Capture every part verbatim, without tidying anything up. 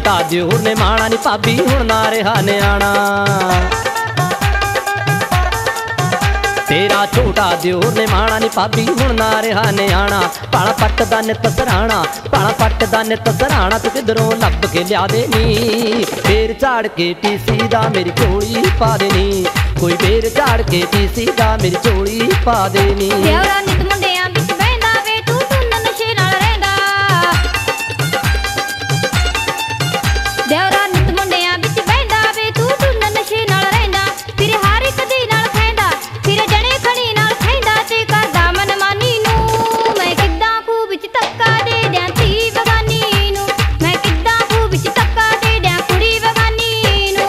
छोटा दियोर ने माना नी भाभी हुण ना रहा न्याणा। तेरा छोटा दियोर ने माना नी भाभी हुण ना रहा न्याणा। पाला पट्ट दा नित सराणा, पाला पट्ट दा नित सराणा, तू किधरों लभ के लिया दे नी। बेर झाड़ के टीसी दा मेरी झोली पा दे नी, कोई बेर झाड़ के टीसी दा मेरी झोली पा दे नी। देवरा नित मुंडियां विच बहिंदा वे तू टुन्न नशे नाल रहिंदा। देवरा नित मुंडियां विच बहिंदा वे तू टुन्न नशे नाल रहिंदा। फिर हार इक दी नाल खैंदा, फिर जणे खणी नाल खैंदा ते करदा मनमानी नूं। मैं किद्दां खूह विच धक्का दे दियां धी बगानी नूं, मैं किद्दां खूह विच धक्का दे दियां कुड़ी बगानी नूं।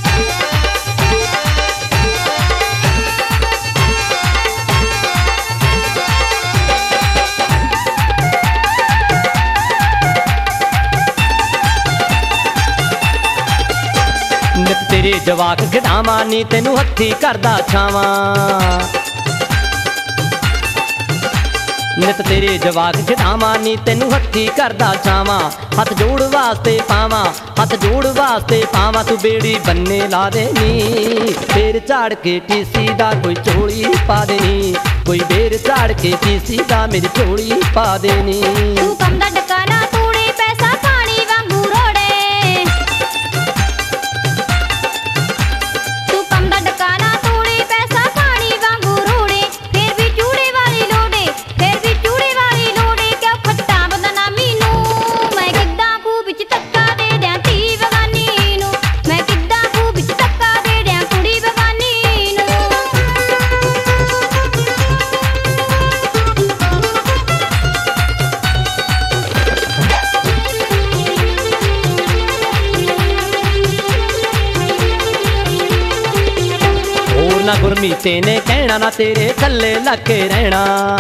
नित तेरे जवाक खिडावां नी तेनू हत्थी करदा छावां। नित तेरे जवाक खिडावां नी तेनू हत्थी करदा छावां। हथ जोड़ वास्ते पावां, हथ जोड़ वास्ते पावां, तू बेड़ी बन्ने ला दे नी। बेर झाड़ के टीसी दा कोई झोली पा दे नी, कोई बेर झाड़ के टीसी दा मेरी झोली पा दे नी। तू कम दा डकाना तूड़े पैसा पानी वांगू रोड़े। तू कम दा डकाना तूड़े पैसा पानी वांगू रोड़े। फिर भी चूड़े वाली लोड़े, फिर भी चूड़े वाली लोड़े, क्यों खट्टा बदनामी नूं। मैं किद्दां खूह विच धक्का दे दियां धी बगानी नूं, मैं किद्दां खूह विच धक्का दे दियां कुड़ी बगानी नूं। होर ना गुरमीते ने कहना ना तेरे थल्ले लगे रहना।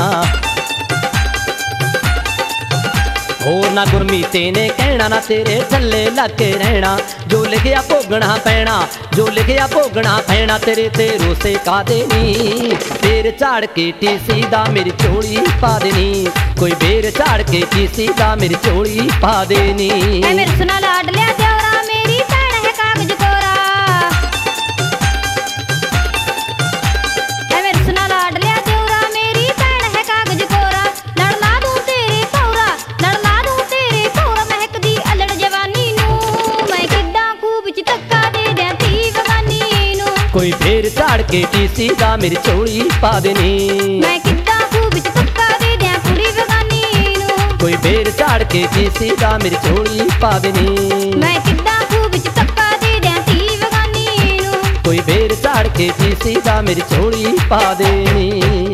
होर ना गुरमीते ने कहना ना तेरे थल्ले लगे रहना। जो लिखिया भोगना पैना, जो लिखिया भोगना पैना, तेरे ते रोसे का देनी। बेर झाड़ के टीसी दा मेरी झोली पा देनी, कोई बेर झाड़ के टीसी दा मेरी झोली पा देनी। ऐ मेरे सुना लाड लिया देवरा मेरी भैन है कागज कोरा। ऐ मेरे सुना लाड लिया देवरा मेरी भैन है कागज कोरा। लड़ ला दूं तेरे भौरा, लड़ ला दूं तेरे भौरा, महकदी अल्लड़ जवानी नूं। मैं किद्दां खूह विच धक्का दे दियां धी बगानी नूं, कोई बेर झाड़ के टीसी दा मेरी झोली पा देनी। मैं किद्दां खूह विच धक्का दे दियां कुड़ी बगानी नूं, कोई बेर झाड़ के टीसी दा मेरी झोली पा देनी। मैं किद्दां खूह विच धक्का दे दियां धी बगानी नूं, कोई बेर झाड़ के टीसी दा मेरी झोली पा देनी।